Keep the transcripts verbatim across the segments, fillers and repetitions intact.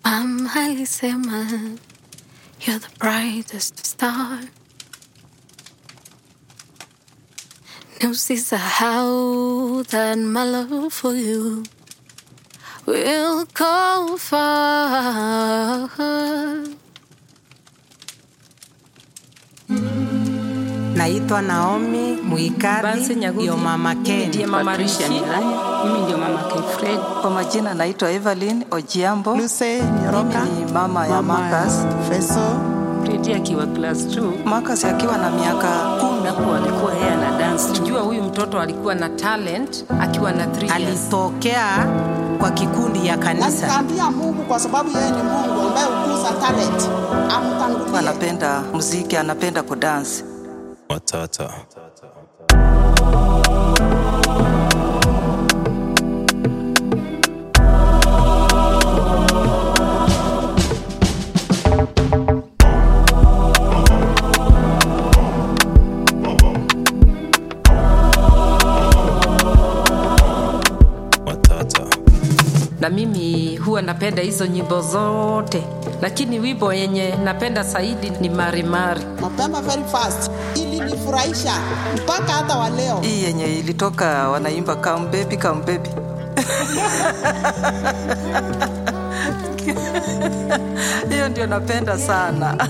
Mama alisema you're the brightest star. Na usisahau that my love for you will go far. Naitwa Naomi Muikari, ndio mama Ken. Ndiye mama Rishi. Mimi ndio mama Fred. Kwa majina naitwa Evelyn Ojiambo. Luce Nyoroka. Mimi ni mama ya Marcus. Feso. Fred akiwa class two. Marcus akiwa na miaka kumi hapo alikuwa yeye ana dance. Tujua huyu mtoto alikuwa na talent akiwa na three years. Alitokea kwa kikundi ya kanisa. Nasikia Mungu kwa sababu yeye ni Mungu ambaye hukuza talent. Amtangulie. Anapenda muziki, anapenda kudance. Matata. Na mimi huwa napenda hizo nyimbo zote, lakini wimbo yenye napenda zaidi ni Mari Mari. Mapema very fast ili nifurahisha mpaka hata wa leo. Hii yenye ilitoka wanaimba come baby come baby. Hiyo ndio napenda sana.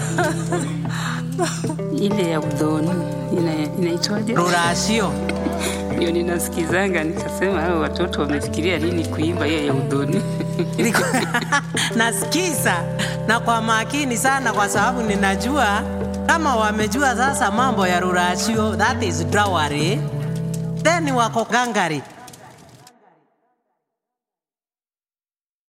Ile ya udhoni ina inaitwaje? Rurashio. Ndio ninasikizanga nikasema hao watoto wamefikiria nini kuimba hiyo ya udhoni. Nasikiza na kwa makini sana kwa sababu ninajua kama wamejua sasa mambo ya rurashio, that is drawari, then wako gangari.